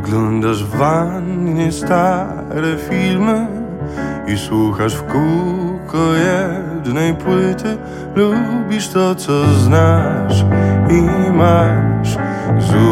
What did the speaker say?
Oglądasz w wannie stare filmy i słuchasz w kółko jednej płyty. Lubisz to, co znasz i masz.